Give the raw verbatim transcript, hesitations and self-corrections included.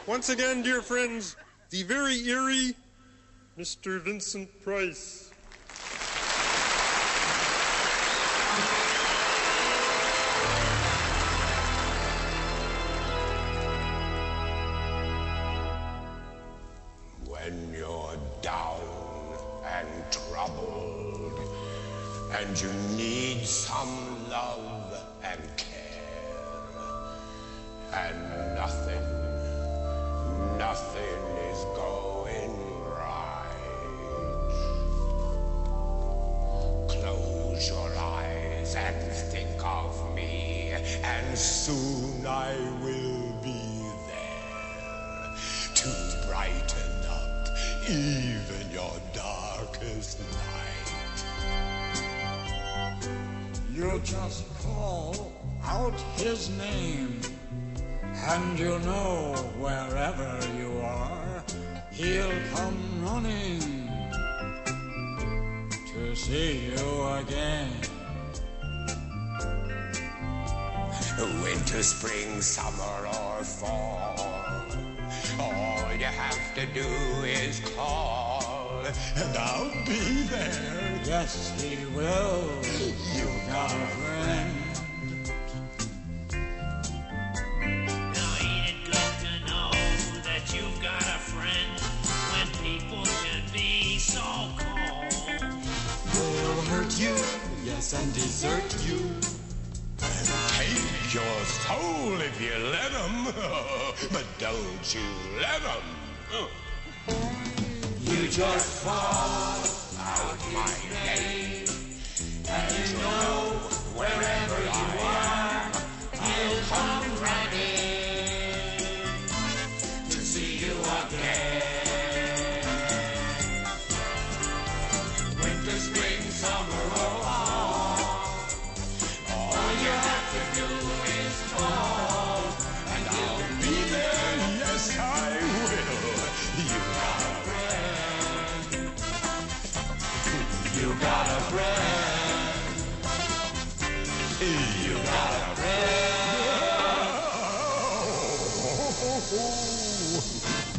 Once again, dear friends, the very eerie Mister Vincent Price. When you're down and troubled, and you need some love and care, and nothing, nothing is going right. Close your eyes and think of me, and soon I will be there to brighten up even your darkest night. You just call out his name, and you'll know wherever you are, he'll come running to see you again. Winter, spring, summer, or fall, all you have to do is call, and I'll be there. Yes, he will. You got a friend. Now ain't it good to know that you've got a friend when people can be so cold? They'll hurt you, yes, and desert you. Take your soul if you let them, but don't you let them. You just call Out my name, and you know wherever you are, he'll come running to see you again. Winter, spring, summer, or fall, all you have to do is call, and I'll be there. yes, I will. You got a You got a friend. You got a friend.